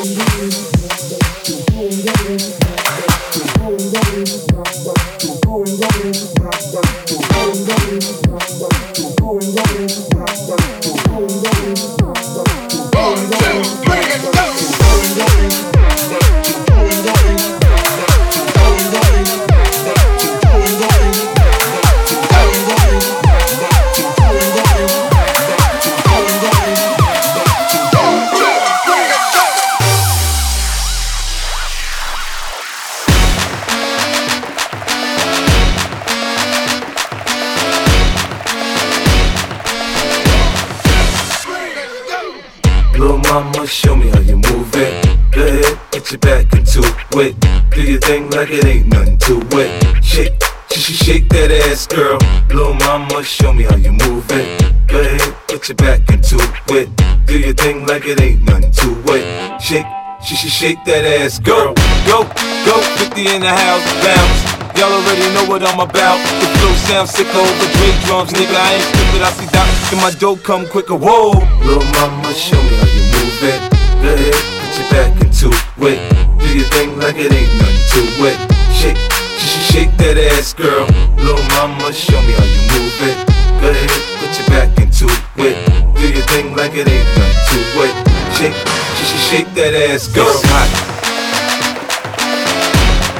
Little mama, show me how you move it. Go ahead, get your back into it. Do your thing like it ain't nothing to it. Shake that ass, girl. Little mama, show me how you move it. Go ahead, get your back into it. Do your thing like it ain't nothing to it. Shake that ass, girl. Go, 50 in the house, bounce. Y'all already know what I'm about. The flow sounds sick over Dre drums, nigga. I ain't stupid, I see dots in my dough come quicker. Whoa, little mama, show me how you move it. Go ahead, put your back into it. Do your thing like it ain't nothing to it. Shake that ass, girl. Little mama, show me how you move it. Go ahead, put your back into it. Do your thing like it ain't nothing to it. Shake that ass, girl. It's hot.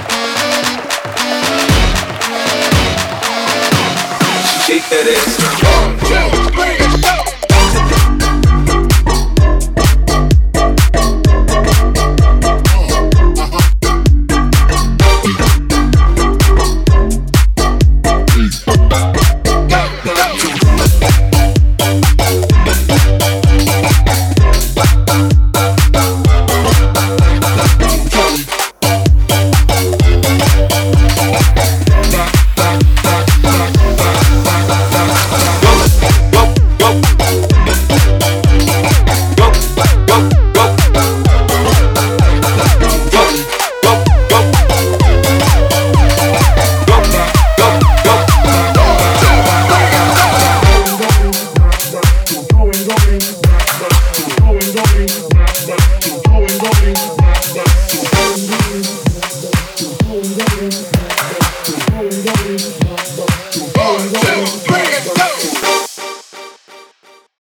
Shake that ass.